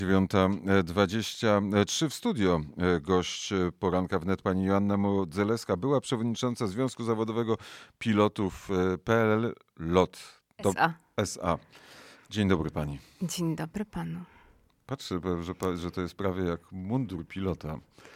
9:23 w studio. Gość poranka wnet pani Joanna Modzelewska, była przewodnicząca Związku Zawodowego Pilotów PLL LOT SA. Dzień dobry pani. Dzień dobry panu. Patrzę, że to jest prawie jak mundur pilota.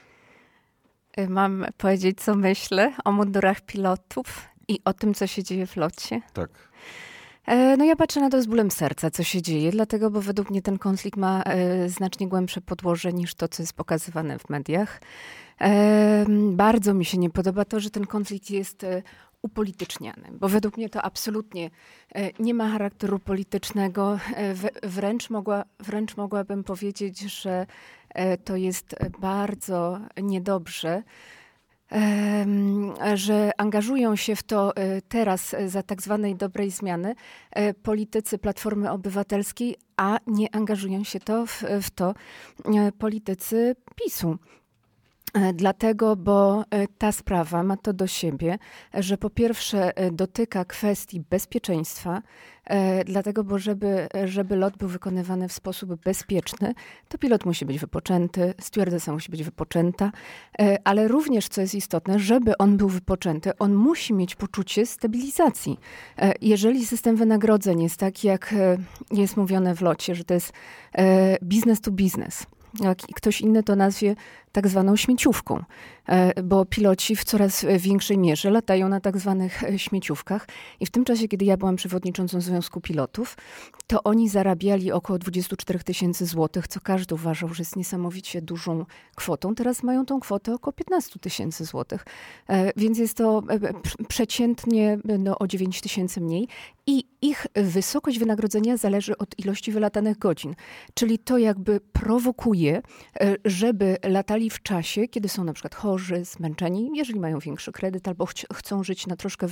Mam powiedzieć, co myślę o mundurach pilotów i o tym, co się dzieje w locie? Tak. No ja patrzę na to z bólem serca, co się dzieje, dlatego, bo według mnie ten konflikt ma znacznie głębsze podłoże niż to, co jest pokazywane w mediach. Bardzo mi się nie podoba to, że ten konflikt jest upolityczniany, bo według mnie to absolutnie nie ma charakteru politycznego. Wręcz mogłabym powiedzieć, że to jest bardzo niedobrze, że angażują się w to teraz za tak zwanej dobrej zmiany politycy Platformy Obywatelskiej, a nie angażują się w to politycy PiS-u. Dlatego, bo ta sprawa ma to do siebie, że po pierwsze dotyka kwestii bezpieczeństwa, dlatego, bo żeby lot był wykonywany w sposób bezpieczny, to pilot musi być wypoczęty, stewardessa musi być wypoczęta, ale również, co jest istotne, żeby on był wypoczęty, on musi mieć poczucie stabilizacji. Jeżeli system wynagrodzeń jest taki, jak jest mówione w locie, że to jest business to business, jak ktoś inny to nazwie tak zwaną śmieciówką, bo piloci w coraz większej mierze latają na tak zwanych śmieciówkach i w tym czasie, kiedy ja byłam przewodniczącą Związku Pilotów, to oni zarabiali około 24 000 złotych, co każdy uważał, że jest niesamowicie dużą kwotą. Teraz mają tą kwotę około 15 000 złotych, więc jest to przeciętnie o 9 000 mniej i ich wysokość wynagrodzenia zależy od ilości wylatanych godzin. Czyli to jakby prowokuje, żeby latali w czasie, kiedy są na przykład chorzy, zmęczeni, jeżeli mają większy kredyt albo chcą żyć na troszkę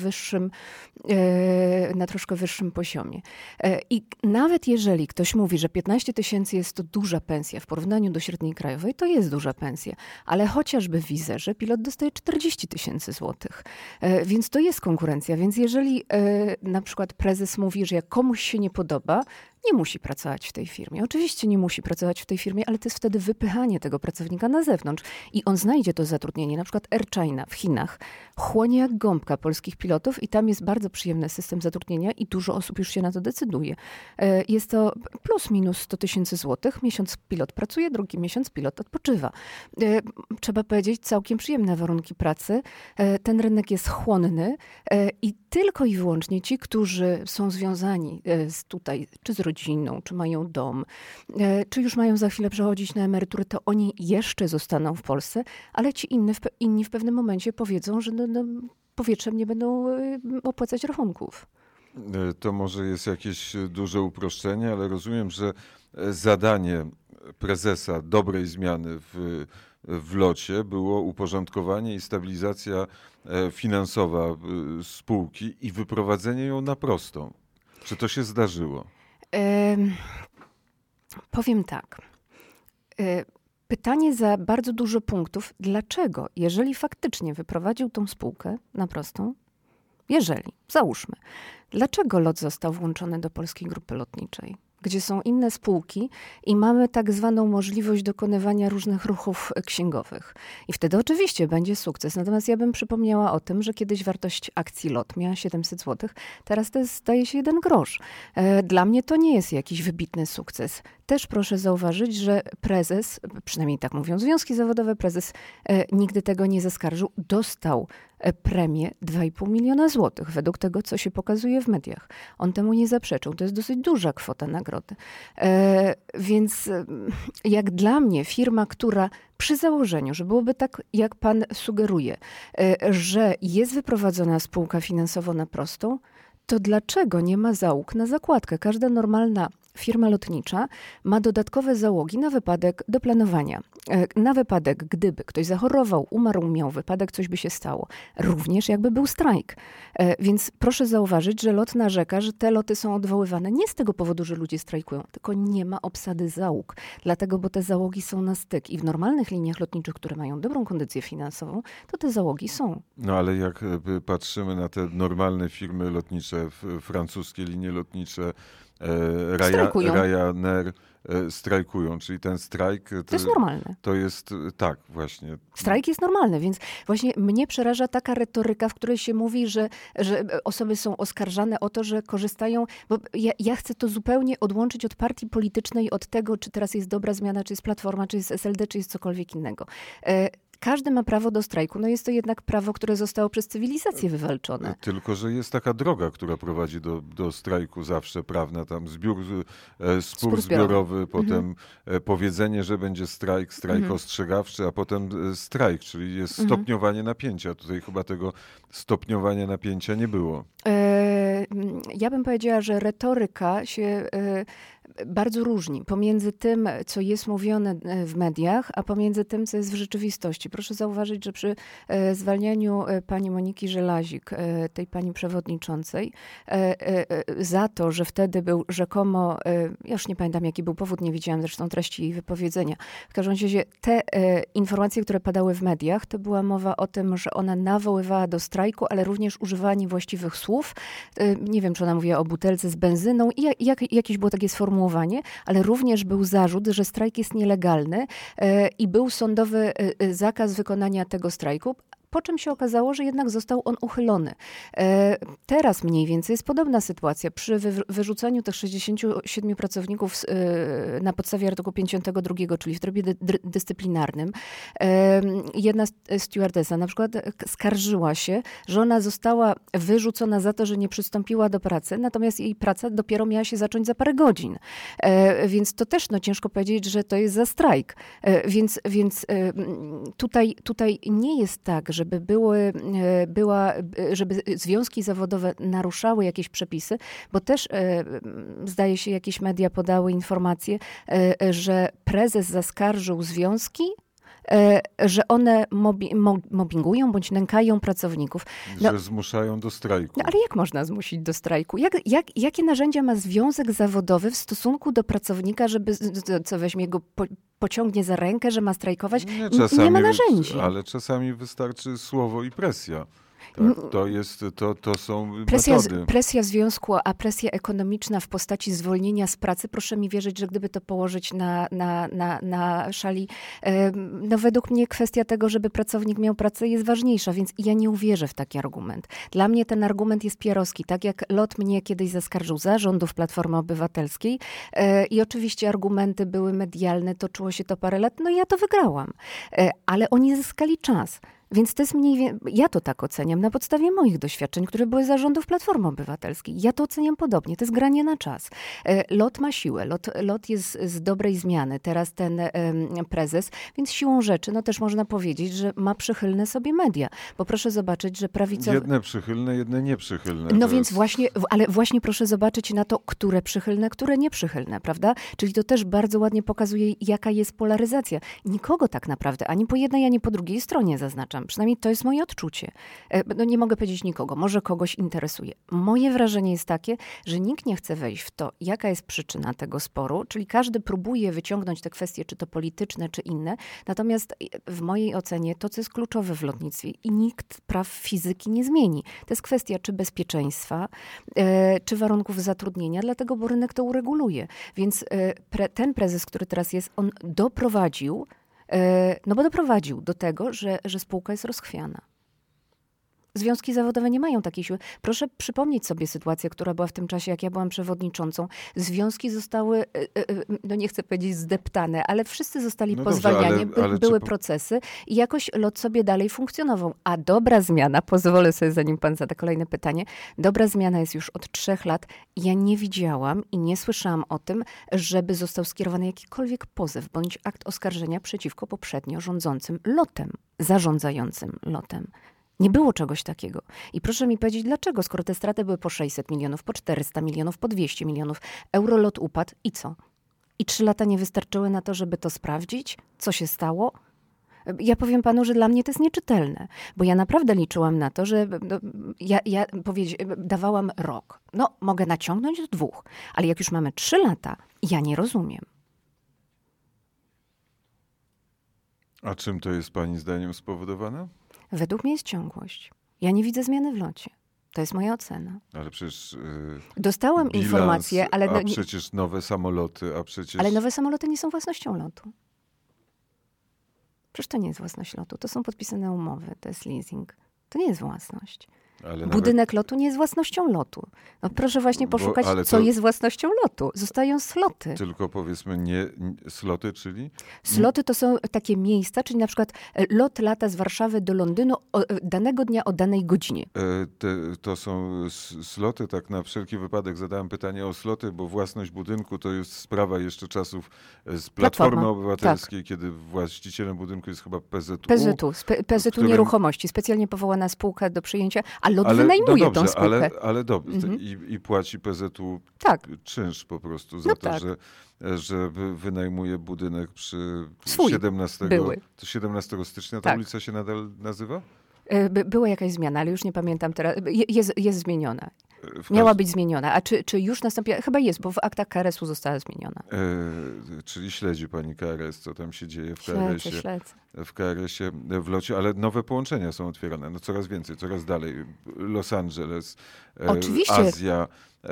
wyższym poziomie. I nawet jeżeli ktoś mówi, że 15 000 jest to duża pensja w porównaniu do średniej krajowej, to jest duża pensja, ale chociażby w Wizerze pilot dostaje 40 000 złotych. Więc to jest konkurencja. Więc jeżeli na przykład prezes mówi, że jak komuś się nie podoba, nie musi pracować w tej firmie. Oczywiście nie musi pracować w tej firmie, ale to jest wtedy wypychanie tego pracownika na zewnątrz. I on znajdzie to zatrudnienie. Na przykład Air China w Chinach chłonie jak gąbka polskich pilotów i tam jest bardzo przyjemny system zatrudnienia i dużo osób już się na to decyduje. Jest to plus minus 100 000 złotych. Miesiąc pilot pracuje, drugi miesiąc pilot odpoczywa. Trzeba powiedzieć, całkiem przyjemne warunki pracy. Ten rynek jest chłonny i tylko i wyłącznie ci, którzy są związani tutaj, czy z rodziną, czy mają dom, czy już mają za chwilę przechodzić na emeryturę, to oni jeszcze zostaną w Polsce, ale ci inni w pewnym momencie powiedzą, że powietrzem nie będą opłacać rachunków. To może jest jakieś duże uproszczenie, ale rozumiem, że zadanie prezesa dobrej zmiany w locie było uporządkowanie i stabilizacja finansowa spółki i wyprowadzenie ją na prostą. Czy to się zdarzyło? Powiem tak. Pytanie za bardzo dużo punktów. Dlaczego, jeżeli faktycznie wyprowadził tą spółkę na prostą, załóżmy, dlaczego LOT został włączony do Polskiej Grupy Lotniczej, gdzie są inne spółki i mamy tak zwaną możliwość dokonywania różnych ruchów księgowych. I wtedy oczywiście będzie sukces. Natomiast ja bym przypomniała o tym, że kiedyś wartość akcji LOT miała 700 zł, teraz to jest, zdaje się, 1 grosz. Dla mnie to nie jest jakiś wybitny sukces. Też proszę zauważyć, że prezes, przynajmniej tak mówią związki zawodowe, prezes nigdy tego nie zaskarżył, dostał premię 2,5 miliona złotych, według tego, co się pokazuje w mediach. On temu nie zaprzeczył. To jest dosyć duża kwota nagrody. Więc jak dla mnie firma, która przy założeniu, że byłoby tak, jak pan sugeruje, że jest wyprowadzona spółka finansowo na prostą, to dlaczego nie ma załóg na zakładkę? Każda normalna firma lotnicza ma dodatkowe załogi na wypadek do planowania. Na wypadek, gdyby ktoś zachorował, umarł, miał wypadek, coś by się stało. Również jakby był strajk. Więc proszę zauważyć, że LOT narzeka, że te loty są odwoływane nie z tego powodu, że ludzie strajkują, tylko nie ma obsady załóg. Dlatego, bo te załogi są na styk. I w normalnych liniach lotniczych, które mają dobrą kondycję finansową, to te załogi są. No ale jak patrzymy na te normalne firmy lotnicze, francuskie linie lotnicze, Strajkują. Ryanair strajkują, czyli ten strajk... To jest normalne. To jest, tak, właśnie. Strajk jest normalny, więc właśnie mnie przeraża taka retoryka, w której się mówi, że osoby są oskarżane o to, że korzystają, bo ja chcę to zupełnie odłączyć od partii politycznej, od tego, czy teraz jest Dobra Zmiana, czy jest Platforma, czy jest SLD, czy jest cokolwiek innego. Każdy ma prawo do strajku. No jest to jednak prawo, które zostało przez cywilizację wywalczone. Tylko, że jest taka droga, która prowadzi do strajku zawsze prawna. Tam spór zbiorowy, potem powiedzenie, że będzie strajk ostrzegawczy, a potem strajk, czyli jest stopniowanie napięcia. Tutaj chyba tego stopniowania napięcia nie było. Ja bym powiedziała, że retoryka się bardzo różni pomiędzy tym, co jest mówione w mediach, a pomiędzy tym, co jest w rzeczywistości. Proszę zauważyć, że przy zwalnianiu pani Moniki Żelazik, tej pani przewodniczącej, za to, że wtedy był rzekomo, ja już nie pamiętam jaki był powód, nie widziałam zresztą treści jej wypowiedzenia. W każdym razie te informacje, które padały w mediach, to była mowa o tym, że ona nawoływała do strajku, ale również używała niewłaściwych słów. Nie wiem, czy ona mówiła o butelce z benzyną i jakieś było takie sformułowanie, ale również był zarzut, że strajk jest nielegalny i był sądowy zakaz wykonania tego strajku. Po czym się okazało, że jednak został on uchylony. Teraz mniej więcej jest podobna sytuacja. Przy wyrzuceniu tych 67 pracowników na podstawie artykułu 52, czyli w trybie dyscyplinarnym, jedna stewardesa na przykład skarżyła się, że ona została wyrzucona za to, że nie przystąpiła do pracy, natomiast jej praca dopiero miała się zacząć za parę godzin. Więc to też ciężko powiedzieć, że to jest za strajk. Więc tutaj nie jest tak, żeby związki zawodowe naruszały jakieś przepisy, bo też zdaje się, jakieś media podały informację, że prezes zaskarżył związki, że one mobbingują bądź nękają pracowników. Że zmuszają do strajku. No, ale jak można zmusić do strajku? Jakie narzędzia ma związek zawodowy w stosunku do pracownika, żeby co weźmie go, pociągnie za rękę, że ma strajkować? Nie ma narzędzi. Ale czasami wystarczy słowo i presja. Tak, to są metody. Presja związku, a presja ekonomiczna w postaci zwolnienia z pracy, proszę mi wierzyć, że gdyby to położyć na szali, no według mnie kwestia tego, żeby pracownik miał pracę jest ważniejsza, więc ja nie uwierzę w taki argument. Dla mnie ten argument jest pierowski, tak jak LOT mnie kiedyś zaskarżył za rządów Platformy Obywatelskiej i oczywiście argumenty były medialne, toczyło się to parę lat, no i ja to wygrałam. Ale oni zyskali czas. Więc to jest ja to tak oceniam na podstawie moich doświadczeń, które były za rządów Platformy Obywatelskiej. Ja to oceniam podobnie. To jest granie na czas. LOT ma siłę. LOT jest z dobrej zmiany. Teraz ten prezes, więc siłą rzeczy, no też można powiedzieć, że ma przychylne sobie media. Bo proszę zobaczyć, że prawicowe... Jedne przychylne, jedne nieprzychylne. No więc właśnie, ale właśnie proszę zobaczyć na to, które przychylne, które nieprzychylne, prawda? Czyli to też bardzo ładnie pokazuje, jaka jest polaryzacja. Nikogo tak naprawdę, ani po jednej, ani po drugiej stronie, zaznaczam. Przynajmniej to jest moje odczucie. No nie mogę powiedzieć nikogo, może kogoś interesuje. Moje wrażenie jest takie, że nikt nie chce wejść w to, jaka jest przyczyna tego sporu, czyli każdy próbuje wyciągnąć te kwestie, czy to polityczne, czy inne. Natomiast w mojej ocenie to, co jest kluczowe w lotnictwie i nikt praw fizyki nie zmieni. To jest kwestia czy bezpieczeństwa, czy warunków zatrudnienia, dlatego, bo rynek to ureguluje. Więc ten prezes, który teraz jest, on doprowadził do tego, że spółka jest rozchwiana. Związki zawodowe nie mają takiej siły. Proszę przypomnieć sobie sytuację, która była w tym czasie, jak ja byłam przewodniczącą. Związki zostały, no nie chcę powiedzieć zdeptane, ale wszyscy zostali pozwalniani, były procesy i jakoś LOT sobie dalej funkcjonował. A dobra zmiana, pozwolę sobie, zanim pan zada kolejne pytanie, dobra zmiana jest już od 3 lat. Ja nie widziałam i nie słyszałam o tym, żeby został skierowany jakikolwiek pozew bądź akt oskarżenia przeciwko poprzednio rządzącym LOT-em, zarządzającym LOT-em. Nie było czegoś takiego. I proszę mi powiedzieć, dlaczego, skoro te straty były po 600 milionów, po 400 milionów, po 200 milionów, Eurolot upadł i co? I 3 lata nie wystarczyły na to, żeby to sprawdzić? Co się stało? Ja powiem panu, że dla mnie to jest nieczytelne, bo ja naprawdę liczyłam na to, że dawałam rok. No, mogę naciągnąć do 2, ale jak już mamy 3 lata, ja nie rozumiem. A czym to jest pani zdaniem spowodowane? Według mnie jest ciągłość. Ja nie widzę zmiany w locie. To jest moja ocena. Ale przecież Dostałam bilans, informację, ale, a przecież nowe samoloty, a przecież... ale nowe samoloty nie są własnością lotu. Przecież to nie jest własność lotu. To są podpisane umowy, to jest leasing. To nie jest własność. Ale Budynek lotu nie jest własnością lotu. No proszę właśnie poszukać, co jest własnością lotu. Zostają sloty. Tylko powiedzmy nie sloty, czyli? Sloty to są takie miejsca, czyli na przykład lot lata z Warszawy do Londynu danego dnia o danej godzinie. To są sloty, tak na wszelki wypadek zadałem pytanie o sloty, bo własność budynku to jest sprawa jeszcze czasów z Platformy Obywatelskiej, kiedy właścicielem budynku jest chyba PZU. PZU Nieruchomości, specjalnie powołana spółka do przyjęcia, a lot wynajmuje tą spółkę. Ale dobrze. I płaci PZU czynsz po prostu za to, że wynajmuje budynek przy 17 stycznia. Ta ulica się nadal nazywa? Była jakaś zmiana, ale już nie pamiętam teraz. Jest zmieniona. Miała być zmieniona. A czy już nastąpiła? Chyba jest, bo w aktach KRS-u została zmieniona. Czyli śledzi pani KRS, co tam się dzieje w KRS-ie. Śledzę. W KRS-ie, w locie, ale nowe połączenia są otwierane. No coraz więcej, coraz dalej. Los Angeles, Oczywiście. Azja.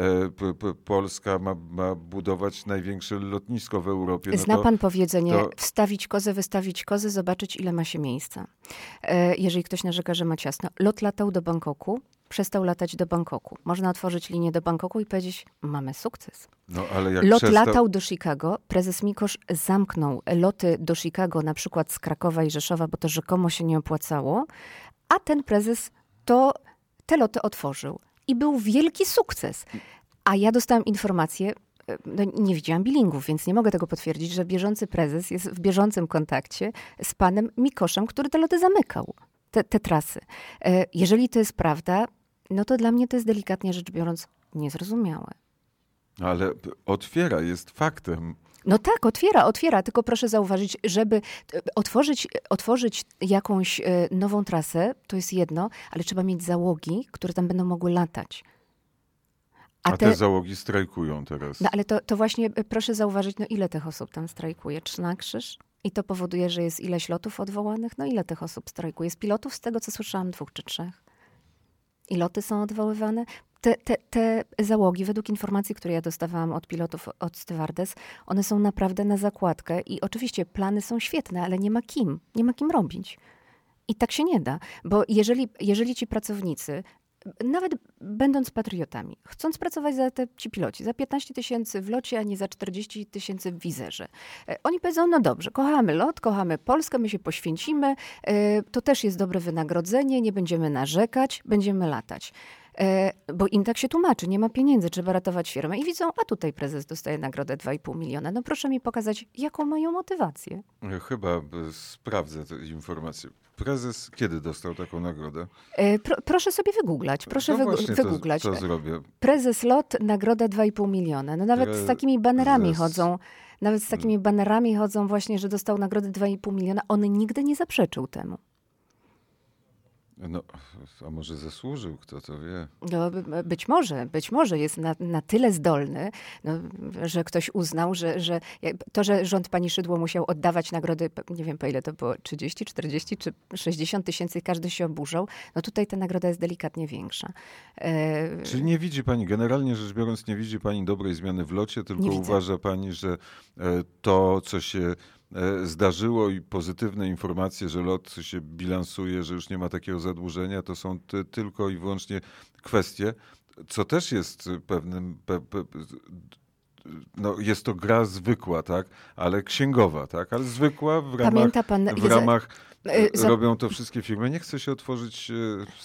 Polska ma budować największe lotnisko w Europie. Zna pan powiedzenie, wstawić kozę, wystawić kozę, zobaczyć ile ma się miejsca. Jeżeli ktoś narzeka, że ma ciasno. Lot latał do Bangkoku, przestał latać do Bangkoku. Można otworzyć linię do Bangkoku i powiedzieć, mamy sukces. No, ale jak Lot latał do Chicago, prezes Mikosz zamknął loty do Chicago, na przykład z Krakowa i Rzeszowa, bo to rzekomo się nie opłacało, a ten prezes te loty otworzył. I był wielki sukces. A ja dostałam informację, nie widziałam billingów, więc nie mogę tego potwierdzić, że bieżący prezes jest w bieżącym kontakcie z panem Mikoszem, który te loty zamykał, te trasy. Jeżeli to jest prawda, no to dla mnie to jest delikatnie rzecz biorąc niezrozumiałe. Ale otwiera, jest faktem. No tak, otwiera, tylko proszę zauważyć, żeby otworzyć jakąś nową trasę, to jest jedno, ale trzeba mieć załogi, które tam będą mogły latać. A te załogi strajkują teraz. No ale to właśnie proszę zauważyć, no ile tych osób tam strajkuje? 3 na krzyż? I to powoduje, że jest ileś lotów odwołanych? No ile tych osób strajkuje? Z pilotów, z tego co słyszałam, 2 czy 3. I loty są odwoływane. Te załogi, według informacji, które ja dostawałam od pilotów, od stewardess, one są naprawdę na zakładkę i oczywiście plany są świetne, ale nie ma kim robić. I tak się nie da, bo jeżeli ci pracownicy, nawet będąc patriotami, chcąc pracować ci piloci, za 15 000 w locie, a nie za 40 000 w wizerze. Oni powiedzą, no dobrze, kochamy lot, kochamy Polskę, my się poświęcimy, to też jest dobre wynagrodzenie, nie będziemy narzekać, będziemy latać. Bo im tak się tłumaczy, nie ma pieniędzy, trzeba ratować firmę. I widzą, a tutaj prezes dostaje nagrodę 2,5 miliona. No proszę mi pokazać, jaką mają motywację. Chyba sprawdzę te informacje. Prezes kiedy dostał taką nagrodę? Proszę sobie wygooglać. Proszę wygooglać. To zrobię. Prezes LOT, nagroda 2,5 miliona. No nawet z takimi banerami chodzą. Nawet z takimi banerami chodzą właśnie, że dostał nagrodę 2,5 miliona. On nigdy nie zaprzeczył temu. No, a może zasłużył, kto to wie? No, być może jest na tyle zdolny, no, że ktoś uznał, że to, że rząd pani Szydło musiał oddawać nagrody, nie wiem po ile to było, 30, 40 czy 60 tysięcy, każdy się oburzał, no tutaj ta nagroda jest delikatnie większa. Czyli nie widzi pani, generalnie rzecz biorąc, nie widzi pani dobrej zmiany w locie, tylko uważa pani, że to, co się zdarzyło i pozytywne informacje, że lot się bilansuje, że już nie ma takiego zadłużenia, to są tylko i wyłącznie kwestie, co też jest pewnym, no jest to gra zwykła, tak, ale księgowa, tak, ale zwykła w ramach, Pamięta pan, robią to wszystkie firmy. Nie chce się otworzyć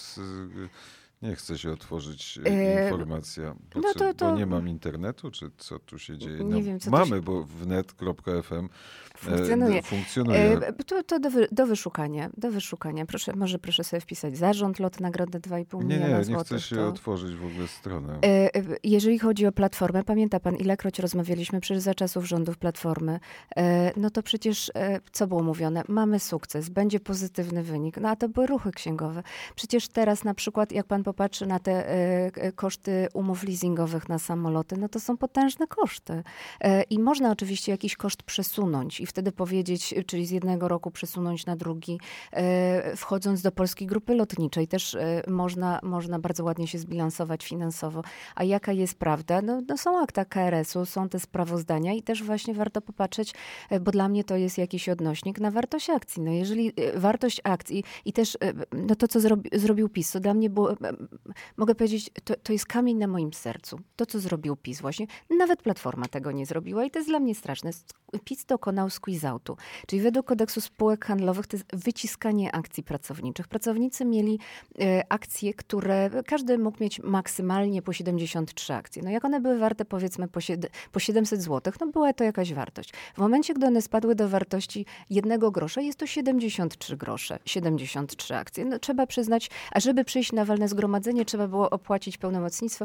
informacja, bo nie mam internetu, czy co tu się dzieje? Nie wiem, co mamy, bo wnet.fm funkcjonuje. To do wyszukania. Proszę sobie wpisać zarząd, lot, nagrodę 2,5 miliona złotych. Nie chcę się otworzyć w ogóle stronę. Jeżeli chodzi o Platformę, pamięta pan, ilekroć rozmawialiśmy przecież za czasów rządów Platformy, no to przecież co było mówione? Mamy sukces, będzie pozytywny wynik. No a to były ruchy księgowe. Przecież teraz na przykład, jak pan popatrzy na te koszty umów leasingowych na samoloty, no to są potężne koszty. I można oczywiście jakiś koszt przesunąć i wtedy powiedzieć, czyli z jednego roku przesunąć na drugi, wchodząc do Polskiej Grupy Lotniczej. Też można bardzo ładnie się zbilansować finansowo. A jaka jest prawda? No są akta KRS-u, są te sprawozdania i też właśnie warto popatrzeć, bo dla mnie to jest jakiś odnośnik na wartość akcji. No jeżeli wartość akcji i też no to, co zrobił PiS, to dla mnie było, mogę powiedzieć, to jest kamień na moim sercu. To, co zrobił PiS właśnie. Nawet Platforma tego nie zrobiła i to jest dla mnie straszne. PiS dokonał squeeze-outu. Czyli według kodeksu spółek handlowych to jest wyciskanie akcji pracowniczych. Pracownicy mieli akcje, które każdy mógł mieć maksymalnie po 73 akcje. No jak one były warte powiedzmy po 700 zł, no była to jakaś wartość. W momencie, gdy one spadły do wartości 1 grosza, jest to 73 grosze, 73 akcje. No, trzeba przyznać, a żeby przyjść na walne zgromadzenie, trzeba było opłacić pełnomocnictwo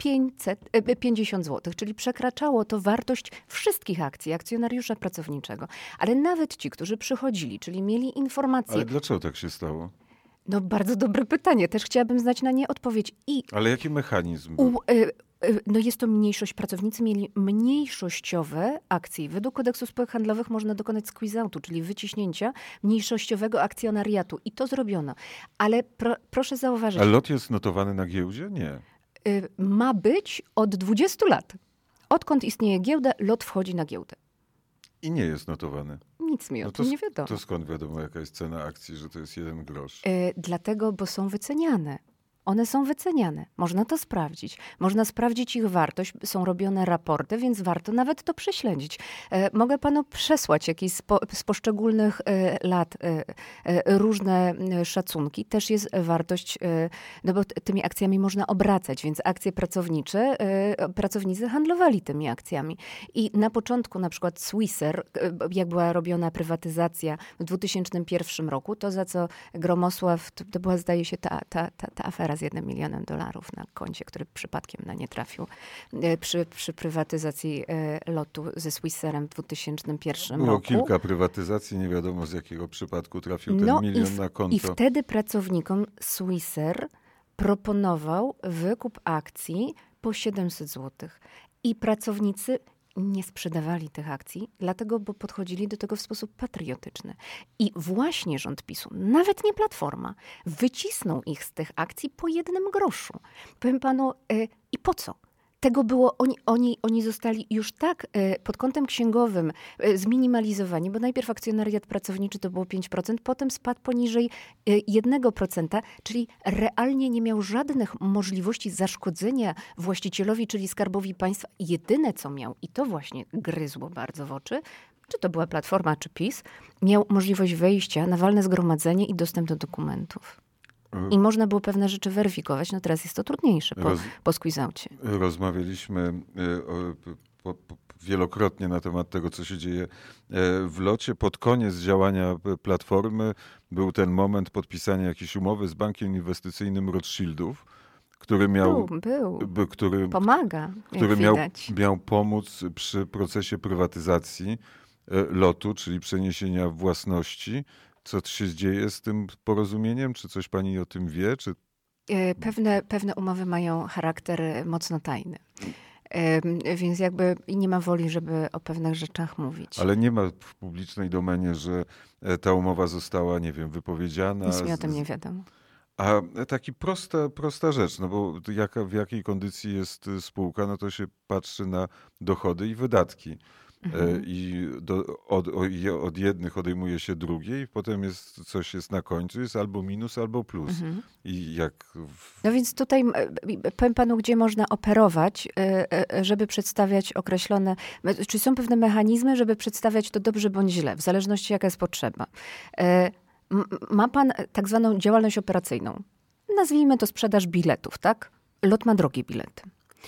50 zł, czyli przekraczało to wartość wszystkich akcji akcjonariusza pracowniczego. Ale nawet ci, którzy przychodzili, czyli mieli informacje... Ale dlaczego tak się stało? No bardzo dobre pytanie. Też chciałabym znać na nie odpowiedź. Ale jaki mechanizm był? No jest to mniejszość. Pracownicy mieli mniejszościowe akcje. Według kodeksu spółek handlowych można dokonać squeeze-outu, czyli wyciśnięcia mniejszościowego akcjonariatu. I to zrobiono. Ale proszę zauważyć... A LOT jest notowany na giełdzie? Nie. Ma być od 20 lat. Odkąd istnieje giełda, LOT wchodzi na giełdę. I nie jest notowany. Nic mi o tym nie wiadomo. To skąd wiadomo, jaka jest cena akcji, że to jest 1 grosz? Dlatego, bo są wyceniane. One są wyceniane. Można to sprawdzić. Można sprawdzić ich wartość. Są robione raporty, więc warto nawet to prześledzić. Mogę panu przesłać jakieś z poszczególnych lat różne szacunki. Też jest wartość, no bo tymi akcjami można obracać, więc akcje pracownicze, pracownicy handlowali tymi akcjami. I na początku na przykład Swissair, jak była robiona prywatyzacja w 2001 roku, to za co Gromosław, to była zdaje się ta afera z $1 milion na koncie, który przypadkiem na nie trafił przy prywatyzacji lotu ze Swissairem w 2001 Było roku. kilka prywatyzacji, nie wiadomo z jakiego przypadku trafił ten milion na konto. I wtedy pracownikom Swissair proponował wykup akcji po 700 zł. I pracownicy nie sprzedawali tych akcji, dlatego, bo podchodzili do tego w sposób patriotyczny. I właśnie rząd PiS-u, nawet nie Platforma, wycisnął ich z tych akcji po 1 groszu. Powiem panu, i po co? Tego było, oni zostali już tak pod kątem księgowym zminimalizowani, bo najpierw akcjonariat pracowniczy to było 5%, potem spadł poniżej 1%, czyli realnie nie miał żadnych możliwości zaszkodzenia właścicielowi, czyli Skarbowi Państwa. Jedyne co miał, i to właśnie gryzło bardzo w oczy, czy to była Platforma, czy PiS, miał możliwość wejścia na walne zgromadzenie i dostęp do dokumentów. I można było pewne rzeczy weryfikować. No teraz jest to trudniejsze po squeeze-oucie. Rozmawialiśmy wielokrotnie na temat tego, co się dzieje w LOT-cie. Pod koniec działania Platformy był ten moment podpisania jakiejś umowy z bankiem inwestycyjnym Rothschildów, który miał... Pomaga, który miał pomóc przy procesie prywatyzacji LOT-u, czyli przeniesienia własności. Co się dzieje z tym porozumieniem? Czy coś pani o tym wie? Czy... Pewne umowy mają charakter mocno tajny. Więc jakby nie ma woli, żeby o pewnych rzeczach mówić. Ale nie ma w publicznej domenie, że ta umowa została, nie wiem, wypowiedziana. Nic mi o tym nie wiadomo. A taki prosta rzecz, no bo w jakiej kondycji jest spółka, no to się patrzy na dochody i wydatki. I od jednych odejmuje się drugie i potem coś jest na końcu, jest albo minus, albo plus. I No więc tutaj powiem panu, gdzie można operować, żeby przedstawiać określone, czy są pewne mechanizmy, żeby przedstawiać to dobrze bądź źle, w zależności jaka jest potrzeba. Ma pan tak zwaną działalność operacyjną. Nazwijmy to sprzedaż biletów, tak? LOT ma drogie bilety.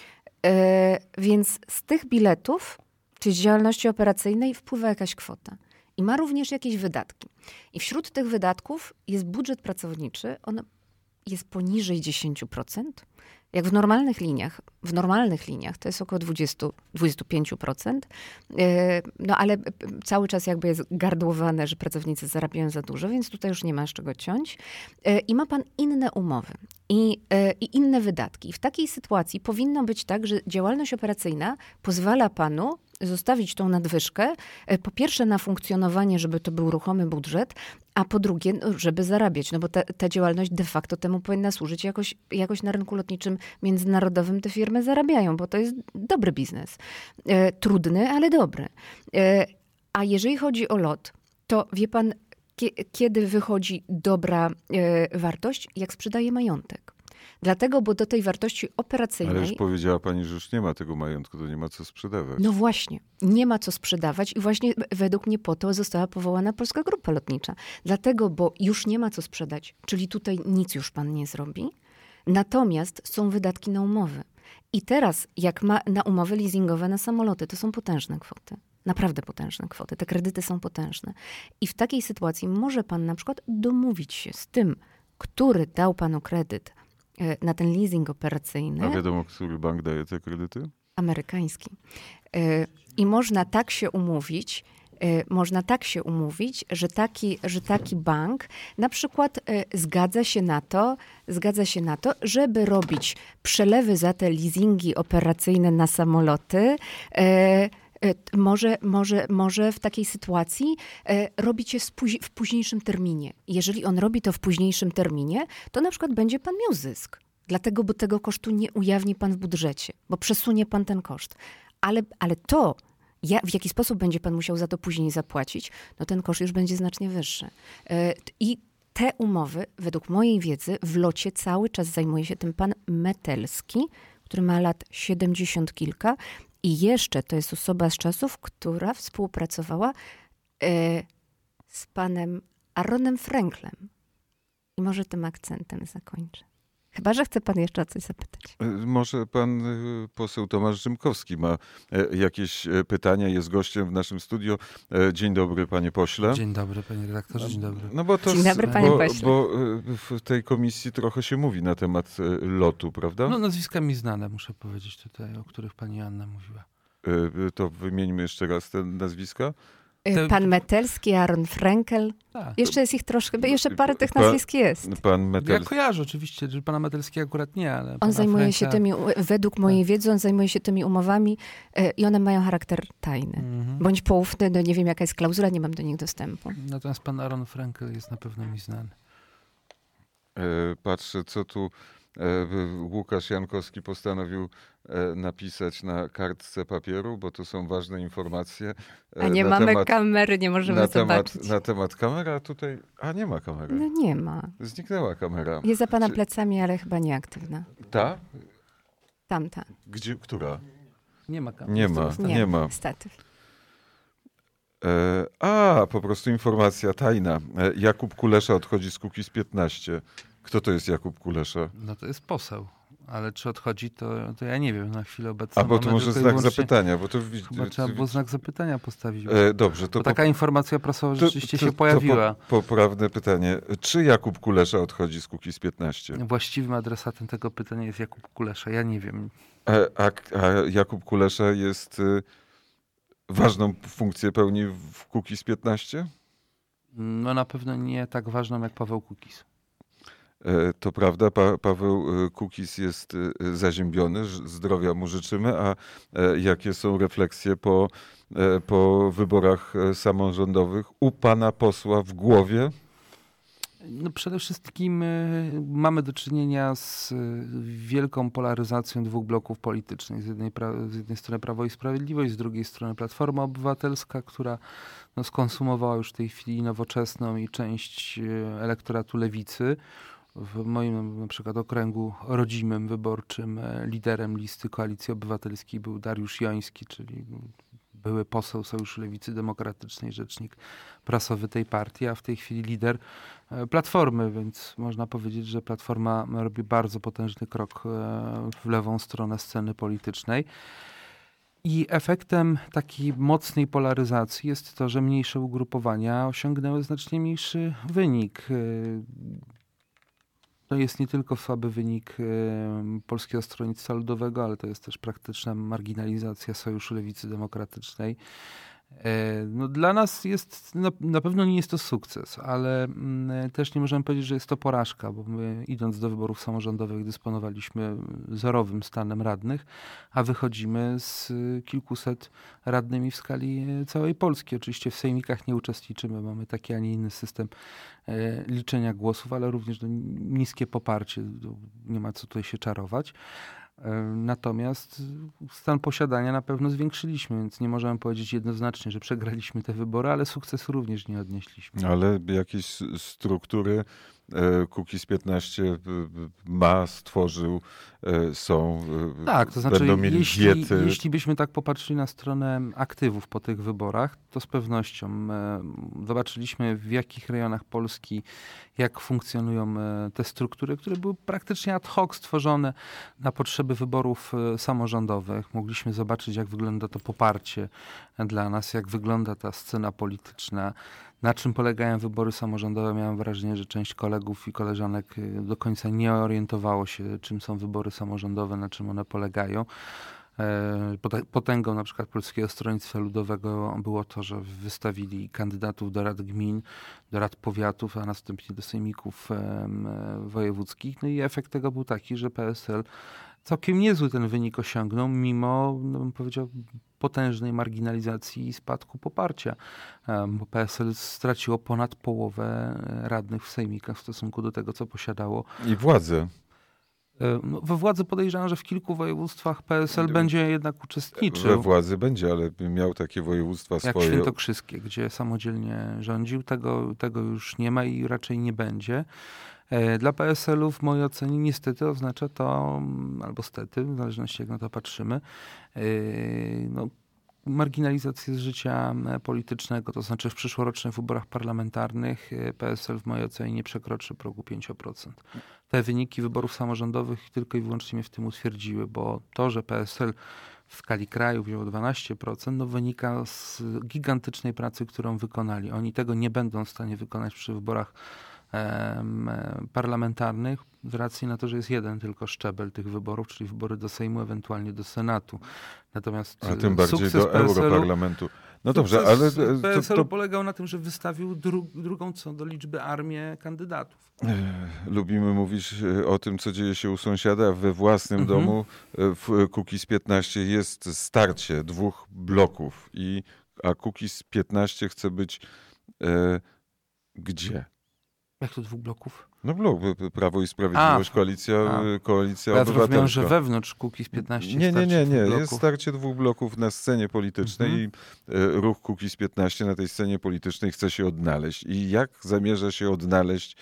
Więc z tych biletów, czyli z działalności operacyjnej, wpływa jakaś kwota. I ma również jakieś wydatki. I wśród tych wydatków jest budżet pracowniczy. On jest poniżej 10%, jak w normalnych liniach to jest około 20-25%, no ale cały czas jakby jest gardłowane, że pracownicy zarabiają za dużo, więc tutaj już nie ma z czego ciąć. I ma pan inne umowy i inne wydatki. I w takiej sytuacji powinno być tak, że działalność operacyjna pozwala panu zostawić tą nadwyżkę, po pierwsze na funkcjonowanie, żeby to był ruchomy budżet, a po drugie, żeby zarabiać, no bo ta działalność de facto temu powinna służyć. Jakoś na rynku lotniczym międzynarodowym te firmy zarabiają, bo to jest dobry biznes. Trudny, ale dobry. A jeżeli chodzi o LOT, to wie pan, kiedy wychodzi dobra wartość? Jak sprzedaje majątek. Dlatego, bo do tej wartości operacyjnej... Ale już powiedziała pani, że już nie ma tego majątku, to nie ma co sprzedawać. No właśnie, nie ma co sprzedawać i właśnie według mnie po to została powołana Polska Grupa Lotnicza. Dlatego, bo już nie ma co sprzedać, czyli tutaj nic już pan nie zrobi. Natomiast są wydatki na umowy. I teraz, jak ma na umowy leasingowe na samoloty, to są potężne kwoty. Naprawdę potężne kwoty. Te kredyty są potężne. I w takiej sytuacji może pan na przykład domówić się z tym, który dał panu kredyt na ten leasing operacyjny. A wiadomo, który bank daje te kredyty? Amerykański. I można tak się umówić, że taki bank na przykład zgadza się na to, żeby robić przelewy za te leasingi operacyjne na samoloty. Może w takiej sytuacji robić je w późniejszym terminie. Jeżeli on robi to w późniejszym terminie, to na przykład będzie pan miał zysk. Dlatego, bo tego kosztu nie ujawni pan w budżecie, bo przesunie pan ten koszt. Ale to, w jaki sposób będzie pan musiał za to później zapłacić, no ten koszt już będzie znacznie wyższy. I te umowy, według mojej wiedzy, w locie cały czas zajmuje się tym pan Metelski, który ma lat 70 kilka. I jeszcze to jest osoba z czasów, która współpracowała z panem Aaronem Franklem. I może tym akcentem zakończę. Chyba że chce pan jeszcze o coś zapytać. Może pan poseł Tomasz Rzymkowski ma jakieś pytania, jest gościem w naszym studio. Dzień dobry, panie pośle. Dzień dobry, panie redaktorze, dzień dobry. No bo to Dzień dobry, panie pośle. Bo w tej komisji trochę się mówi na temat lotu, prawda? No nazwiska mi znane, muszę powiedzieć tutaj, o których pani Anna mówiła. To wymieńmy jeszcze raz te nazwiska. Pan Metelski, Aaron Frankel. Tak. Jeszcze jest ich troszkę, jeszcze parę tych nazwisk jest. Pan Ja Metelski. kojarzę oczywiście, że pana Metelskiego akurat nie, ale On pana zajmuje się Franka... według mojej wiedzy, on zajmuje się tymi umowami i one mają charakter tajny. Bądź poufny, no nie wiem jaka jest klauzula, nie mam do nich dostępu. Natomiast pan Aaron Frankel jest na pewno mi znany. Patrzę, co tu Łukasz Jankowski postanowił napisać na kartce papieru, bo to są ważne informacje. A nie mamy kamery, nie możemy zobaczyć. Na temat kamery, a tutaj... A nie ma kamery. No nie ma. Zniknęła kamera. Jest za pana plecami, ale chyba nieaktywna. Ta? Tamta. Gdzie? Która? Nie ma kamery. Nie ma. Statyw. Po prostu informacja tajna. Jakub Kulesza odchodzi z Kukiz15. Kto to jest Jakub Kulesza? No to jest poseł. Ale czy odchodzi, to ja nie wiem na chwilę obecną. A bo to może znak zapytania. Bo to chyba trzeba było znak zapytania postawić. Dobrze. To taka informacja prasowa rzeczywiście się pojawiła. Poprawne pytanie. Czy Jakub Kulesza odchodzi z Kukiz15? Właściwym adresatem tego pytania jest Jakub Kulesza. Ja nie wiem. A Jakub Kulesza jest... ważną funkcję pełni w Kukiz15? No na pewno nie tak ważną jak Paweł Kukiz. To prawda, Paweł Kukiz jest zaziębiony, zdrowia mu życzymy, a jakie są refleksje po wyborach samorządowych u pana posła w głowie? No przede wszystkim mamy do czynienia z wielką polaryzacją dwóch bloków politycznych. Z jednej strony Prawo i Sprawiedliwość, z drugiej strony Platforma Obywatelska, która skonsumowała już w tej chwili Nowoczesną i część elektoratu lewicy. W moim na przykład okręgu rodzimym, wyborczym liderem listy Koalicji Obywatelskiej był Dariusz Joński, czyli były poseł Sojuszu Lewicy Demokratycznej, rzecznik prasowy tej partii, a w tej chwili lider Platformy, więc można powiedzieć, że Platforma robi bardzo potężny krok w lewą stronę sceny politycznej. I efektem takiej mocnej polaryzacji jest to, że mniejsze ugrupowania osiągnęły znacznie mniejszy wynik. To jest nie tylko słaby wynik Polskiego Stronnictwa Ludowego, ale to jest też praktyczna marginalizacja Sojuszu Lewicy Demokratycznej. No, dla nas jest, na pewno nie jest to sukces, ale też nie możemy powiedzieć, że jest to porażka, bo my idąc do wyborów samorządowych dysponowaliśmy zerowym stanem radnych, a wychodzimy z kilkuset radnymi w skali całej Polski. Oczywiście w sejmikach nie uczestniczymy, mamy taki, a nie inny system liczenia głosów, ale również niskie poparcie, nie ma co tutaj się czarować. Natomiast stan posiadania na pewno zwiększyliśmy, więc nie możemy powiedzieć jednoznacznie, że przegraliśmy te wybory, ale sukcesu również nie odnieśliśmy. Ale jakieś struktury Kukiz 15 ma, stworzył, są, Tak, to znaczy, będą mieli diety. jeśli byśmy tak popatrzyli na stronę aktywów po tych wyborach, to z pewnością zobaczyliśmy, w jakich rejonach Polski, jak funkcjonują te struktury, które były praktycznie ad hoc stworzone na potrzeby wyborów samorządowych. Mogliśmy zobaczyć, jak wygląda to poparcie dla nas, jak wygląda ta scena polityczna. Na czym polegają wybory samorządowe? Miałem wrażenie, że część kolegów i koleżanek do końca nie orientowało się, czym są wybory samorządowe, na czym one polegają. Potęgą na przykład Polskiego Stronnictwa Ludowego było to, że wystawili kandydatów do rad gmin, do rad powiatów, a następnie do sejmików wojewódzkich. No i efekt tego był taki, że PSL całkiem niezły ten wynik osiągnął, mimo, no bym powiedział, potężnej marginalizacji i spadku poparcia, bo PSL straciło ponad połowę radnych w sejmikach w stosunku do tego, co posiadało. I władzę. No, we władzy podejrzewam, że w kilku województwach PSL będzie jednak uczestniczył. We władzy będzie, ale miał takie województwa Jak swoje. Świętokrzyskie, gdzie samodzielnie rządził. Tego już nie ma i raczej nie będzie. Dla PSL-u w mojej ocenie niestety oznacza to, albo stety, w zależności jak na to patrzymy, no, marginalizację z życia politycznego, to znaczy w przyszłorocznych wyborach parlamentarnych PSL w mojej ocenie nie przekroczy progu 5%. Te wyniki wyborów samorządowych tylko i wyłącznie mnie w tym utwierdziły, bo to, że PSL w skali kraju wziął 12%, no wynika z gigantycznej pracy, którą wykonali. Oni tego nie będą w stanie wykonać przy wyborach parlamentarnych, z racji na to, że jest jeden tylko szczebel tych wyborów, czyli wybory do Sejmu, ewentualnie do Senatu. Natomiast a tym bardziej do Europarlamentu. No dobrze, ale PSL polegał na tym, że wystawił drugą co do liczby armię kandydatów. Lubimy mówić o tym, co dzieje się u sąsiada, a we własnym domu w Kukiz 15 jest starcie dwóch bloków, a Kukiz 15 chce być gdzie? Jak to dwóch bloków? No blok, Prawo i Sprawiedliwość, Koalicja Ja Obywatelska. zrozumiałem, że wewnątrz Kukiz 15 Nie. bloków. Jest starcie dwóch bloków na scenie politycznej i ruch Kukiz 15 na tej scenie politycznej chce się odnaleźć. I jak zamierza się odnaleźć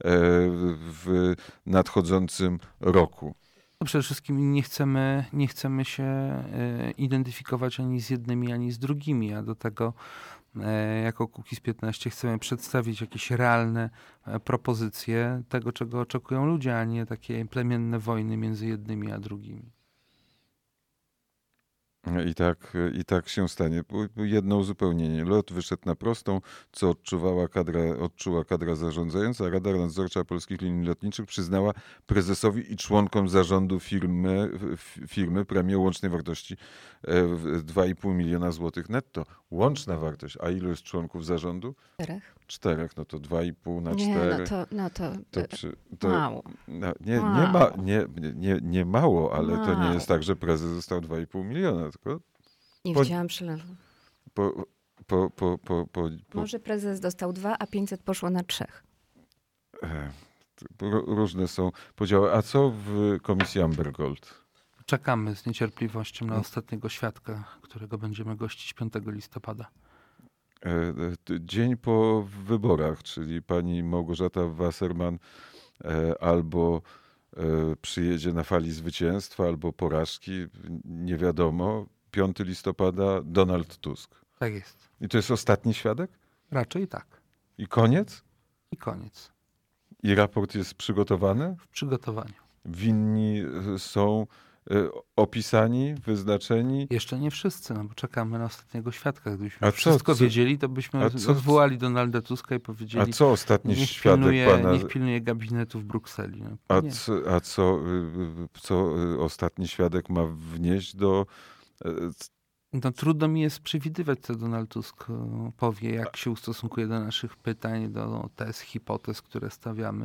w nadchodzącym roku? No przede wszystkim nie chcemy się identyfikować ani z jednymi, ani z drugimi, a do tego jako Kukiz 15 chcemy przedstawić jakieś realne propozycje tego, czego oczekują ludzie, a nie takie plemienne wojny między jednymi a drugimi. I tak się stanie. Jedno uzupełnienie. LOT wyszedł na prostą, co odczuła kadra zarządzająca. Rada Nadzorcza Polskich Linii Lotniczych przyznała prezesowi i członkom zarządu firmy premię o łącznej wartości 2,5 miliona złotych netto. Łączna wartość. A ilu jest członków zarządu? 4. No to 2,5 na 4. To mało. Nie mało, ale to nie jest tak, że prezes dostał 2,5 miliona. Tylko nie widziałam przelewu. Może prezes dostał 2, a 500 poszło na 3. Różne są podziały. A co w komisji Amber Gold? Czekamy z niecierpliwością na ostatniego świadka, którego będziemy gościć 5 listopada. Dzień po wyborach, czyli pani Małgorzata Wasserman albo przyjedzie na fali zwycięstwa, albo porażki, nie wiadomo. 5 listopada Donald Tusk. Tak jest. I to jest ostatni świadek? Raczej tak. I koniec? I koniec. I raport jest przygotowany? W przygotowaniu. Winni są opisani, wyznaczeni? Jeszcze nie wszyscy, no bo czekamy na ostatniego świadka. Gdybyśmy A wszystko co- wiedzieli, to byśmy odwołali Donalda Tuska i A powiedzieli, co ostatni niech świadek pana... niech pilnuje gabinetu w Brukseli. No, A, nie. co ostatni świadek ma wnieść do... No, trudno mi jest przewidywać, co Donald Tusk powie, jak się ustosunkuje do naszych pytań, do tez, hipotez, które stawiamy.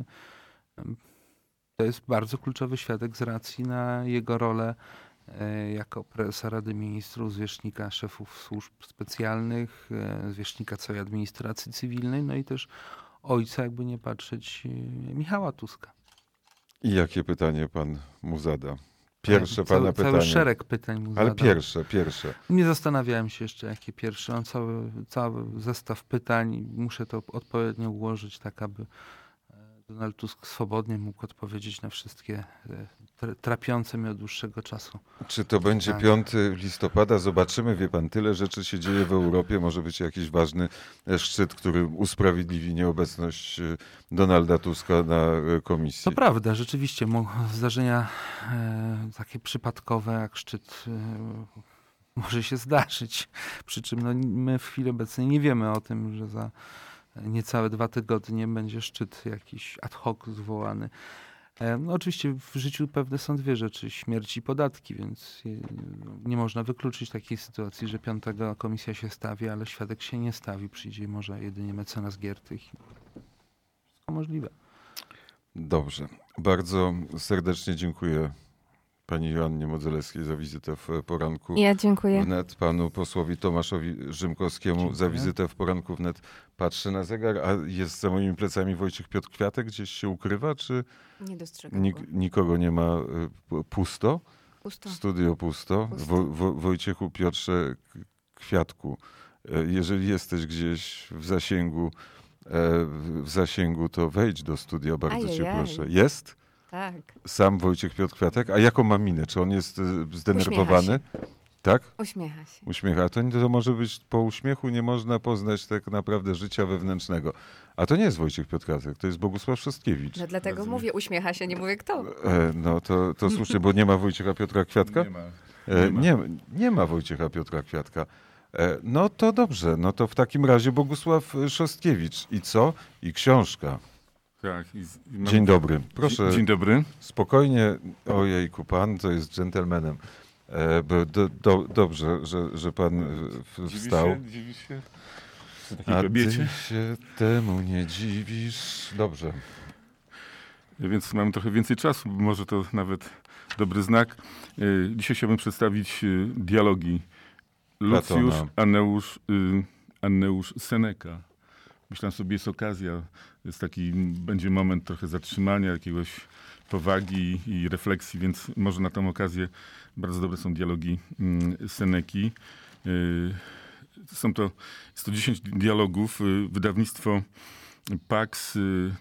To jest bardzo kluczowy świadek z racji na jego rolę jako prezesa Rady Ministrów, zwierzchnika szefów służb specjalnych, zwierzchnika całej administracji cywilnej, no i też ojca, jakby nie patrzeć, Michała Tuska. I jakie pytanie pan mu zada? Pierwsze pana pytanie. Cały szereg pytań mu Ale zadał. pierwsze. Nie zastanawiałem się jeszcze, jakie pierwsze. Mam cały zestaw pytań i muszę to odpowiednio ułożyć, tak aby Donald Tusk swobodnie mógł odpowiedzieć na wszystkie trapiące mnie od dłuższego czasu. Czy to będzie 5 listopada? Zobaczymy, wie pan, tyle rzeczy się dzieje w Europie. Może być jakiś ważny szczyt, który usprawiedliwi nieobecność Donalda Tuska na komisji. To prawda, rzeczywiście zdarzenia takie przypadkowe jak szczyt może się zdarzyć. Przy czym no, my w chwili obecnej nie wiemy o tym, że za niecałe 2 tygodnie będzie szczyt jakiś ad hoc zwołany. No, oczywiście w życiu pewne są dwie rzeczy, śmierć i podatki, więc nie można wykluczyć takiej sytuacji, że 5 komisja się stawi, ale świadek się nie stawi, przyjdzie może jedynie mecenas Giertych. Wszystko możliwe. Dobrze. Bardzo serdecznie dziękuję pani Joannie Modzelewskiej za wizytę w Poranku Ja dziękuję. Wnet, panu posłowi Tomaszowi Rzymkowskiemu za wizytę w Poranku Wnet. Patrzę na zegar, a jest za moimi plecami Wojciech Piotr Kwiatek, gdzieś się ukrywa, czy Nie dostrzegam go. nikogo nie ma? Pusto? Pusto. Studio pusto. Wojciechu Piotrze Kwiatku, jeżeli jesteś gdzieś w zasięgu, to wejdź do studia, bardzo cię proszę. Jest? Tak. Sam Wojciech Piotr Kwiatek? A jaką ma minę? Czy on jest zdenerwowany? Tak? Uśmiecha się. Uśmiecha. A to może być po uśmiechu, nie można poznać tak naprawdę życia wewnętrznego. A to nie jest Wojciech Piotr Kwiatek, to jest Bogusław Szostkiewicz. No dlatego mówię, uśmiecha się, nie mówię kto. No to słusznie, bo nie ma Wojciecha Piotra Kwiatka? Nie ma Wojciecha Piotra Kwiatka. No to dobrze, no to w takim razie Bogusław Szostkiewicz. I co? I książka. Tak. Dzień dobry. Proszę. Dzień dobry. Spokojnie. Ojejku, pan to jest dżentelmenem. Dobrze, że pan wstał. Dziwi się? A ty się temu nie dziwisz. Dobrze. Więc mamy trochę więcej czasu, może to nawet dobry znak. Dzisiaj chciałbym przedstawić dialogi Lucjusz, Anneusz, Seneca. Myślałem sobie, jest okazja, jest taki, będzie moment trochę zatrzymania, jakiegoś powagi i refleksji, więc może na tę okazję bardzo dobre są dialogi Seneki. Jest to 10 dialogów, wydawnictwo Pax,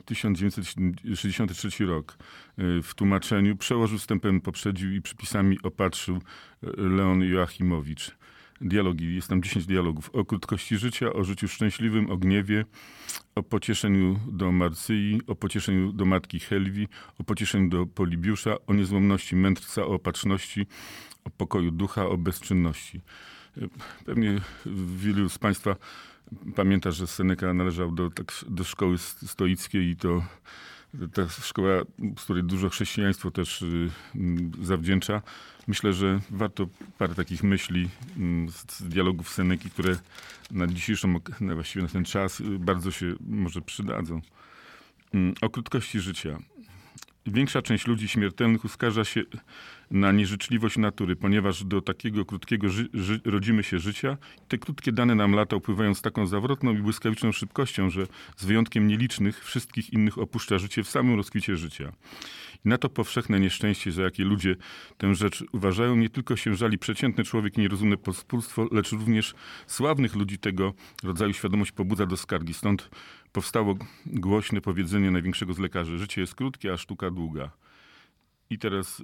1963 rok. W tłumaczeniu przełożył, wstępem poprzedził i przypisami opatrzył Leon Joachimowicz. Dialogi, jest tam 10 dialogów o krótkości życia, o życiu szczęśliwym, o gniewie, o pocieszeniu do Marcyi, o pocieszeniu do matki Helwi, o pocieszeniu do Polibiusza, o niezłomności mędrca, o opatrzności, o pokoju ducha, o bezczynności. Pewnie wielu z państwa pamięta, że Seneca należał do szkoły stoickiej i to ta szkoła, z której dużo chrześcijaństwo też zawdzięcza. Myślę, że warto parę takich myśli z dialogów Seneki, które na dzisiejszą, właściwie na ten czas bardzo się może przydadzą. O krótkości życia. Większa część ludzi śmiertelnych uskarża się na nieżyczliwość natury, ponieważ do takiego krótkiego rodzimy się życia. Te krótkie dane nam lata upływają z taką zawrotną i błyskawiczną szybkością, że z wyjątkiem nielicznych wszystkich innych opuszcza życie w samym rozkwicie życia. I na to powszechne nieszczęście, za jakie ludzie tę rzecz uważają, nie tylko się żali przeciętny człowiek i nierozumne pospólstwo, lecz również sławnych ludzi tego rodzaju świadomość pobudza do skargi. Stąd powstało głośne powiedzenie największego z lekarzy: życie jest krótkie, a sztuka długa. I teraz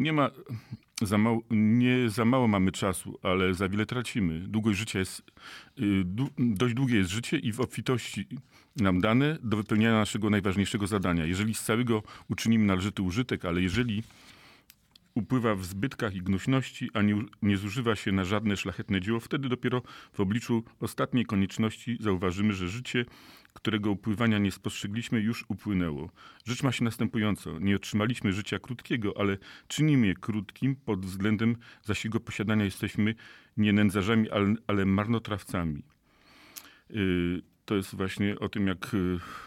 nie za mało mamy czasu, ale za wiele tracimy. Długość życia jest, dość długie jest życie i w obfitości nam dane do wypełniania naszego najważniejszego zadania. Jeżeli z całego uczynimy należyty użytek, ale jeżeli upływa w zbytkach i gnuśności, a nie zużywa się na żadne szlachetne dzieło, wtedy dopiero w obliczu ostatniej konieczności zauważymy, że życie, którego upływania nie spostrzegliśmy, już upłynęło. Rzecz ma się następująco. Nie otrzymaliśmy życia krótkiego, ale czynimy je krótkim, pod względem zaś jego posiadania jesteśmy nie nędzarzami, ale marnotrawcami. To jest właśnie o tym, jak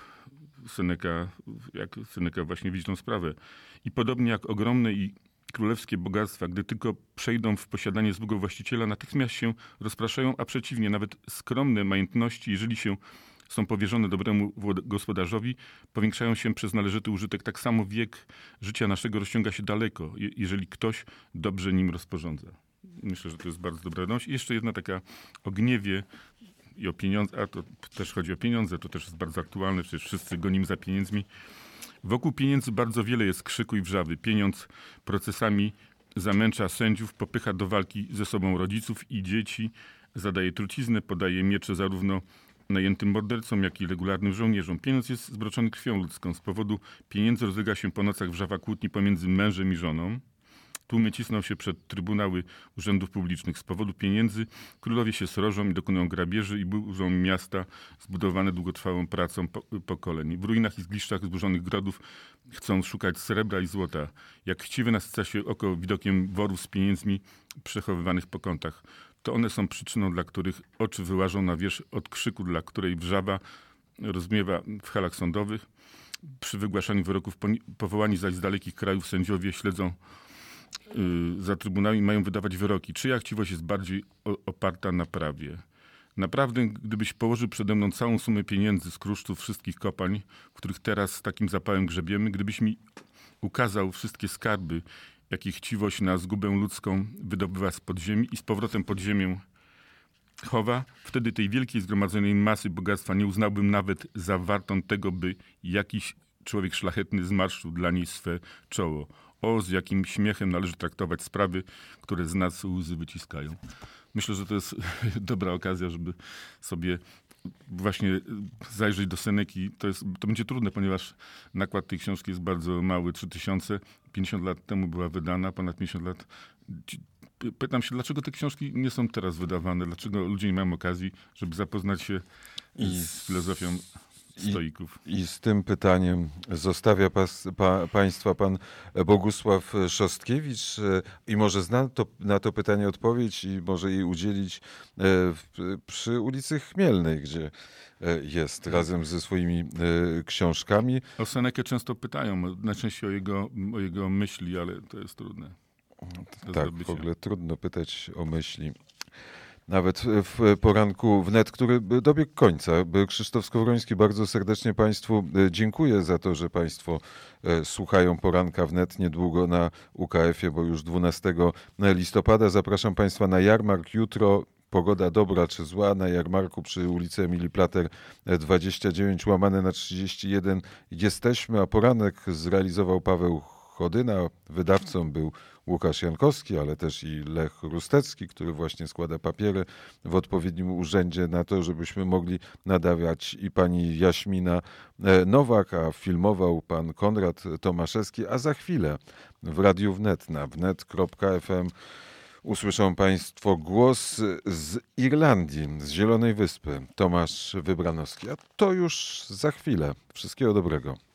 Seneca właśnie widzi tą sprawę. I podobnie jak ogromne i królewskie bogactwa, gdy tylko przejdą w posiadanie złego właściciela, natychmiast się rozpraszają, a przeciwnie, nawet skromne majątności, jeżeli są powierzone dobremu gospodarzowi, powiększają się przez należyty użytek. Tak samo wiek życia naszego rozciąga się daleko, jeżeli ktoś dobrze nim rozporządza. Myślę, że to jest bardzo dobra wiadomość. I jeszcze jedna taka o gniewie i o pieniądze, a to też chodzi o pieniądze, to też jest bardzo aktualne, przecież wszyscy gonimy za pieniędzmi. Wokół pieniędzy bardzo wiele jest krzyku i wrzawy. Pieniądz procesami zamęcza sędziów, popycha do walki ze sobą rodziców i dzieci, zadaje truciznę, podaje miecze zarówno najętym mordercom, jak i regularnym żołnierzom. Pieniądz jest zbroczony krwią ludzką. Z powodu pieniędzy rozlega się po nocach wrzawa kłótni pomiędzy mężem i żoną. Tłumy cisną się przed trybunały urzędów publicznych. Z powodu pieniędzy królowie się srożą i dokonują grabieży i burzą miasta zbudowane długotrwałą pracą pokoleń. W ruinach i zgliszczach zburzonych grodów chcą szukać srebra i złota. Jak chciwe nasyca się oko widokiem worów z pieniędzmi przechowywanych po kątach. To one są przyczyną, dla których oczy wyłażą na wierzch od krzyku, dla której wrzawa rozmiewa w halach sądowych. Przy wygłaszaniu wyroków powołani zaś z dalekich krajów sędziowie śledzą za trybunałami, mają wydawać wyroki. Czyja chciwość jest bardziej oparta na prawie? Naprawdę, gdybyś położył przede mną całą sumę pieniędzy z kruszców wszystkich kopalń, w których teraz z takim zapałem grzebiemy, gdybyś mi ukazał wszystkie skarby, jakie chciwość na zgubę ludzką wydobywa z podziemi i z powrotem pod ziemię chowa, wtedy tej wielkiej zgromadzonej masy bogactwa nie uznałbym nawet za wartą tego, by jakiś człowiek szlachetny zmarszczył dla niej swe czoło. O, z jakim śmiechem należy traktować sprawy, które z nas łzy wyciskają. Myślę, że to jest dobra okazja, żeby sobie właśnie zajrzeć do Seneki. To będzie trudne, ponieważ nakład tej książki jest bardzo mały, 3000. 50 lat temu była wydana, ponad 50 lat. Pytam się, dlaczego te książki nie są teraz wydawane? Dlaczego ludzie nie mają okazji, żeby zapoznać się z filozofią stoików? I z tym pytaniem zostawia Państwa pan Bogusław Szostkiewicz i może zna na to pytanie odpowiedź i może jej udzielić przy ulicy Chmielnej, gdzie jest razem ze swoimi książkami. O Senekę często pytają, najczęściej o jego myśli, ale to jest trudne. Tak, w ogóle trudno pytać o myśli. Nawet w poranku wnet, który dobiegł końca. Krzysztof Skowroński, bardzo serdecznie Państwu dziękuję za to, że Państwo słuchają poranka wnet niedługo na UKF-ie, bo już 12 listopada. Zapraszam Państwa na jarmark jutro. Pogoda dobra czy zła, na jarmarku przy ulicy Emilii Plater 29/31 jesteśmy, a poranek zrealizował Paweł Chodyna. Wydawcą był Łukasz Jankowski, ale też i Lech Rustecki, który właśnie składa papiery w odpowiednim urzędzie na to, żebyśmy mogli nadawać, i pani Jaśmina Nowak, a filmował pan Konrad Tomaszewski, a za chwilę w Radiu Wnet na wnet.fm usłyszą Państwo głos z Irlandii, z Zielonej Wyspy, Tomasz Wybranowski. A to już za chwilę. Wszystkiego dobrego.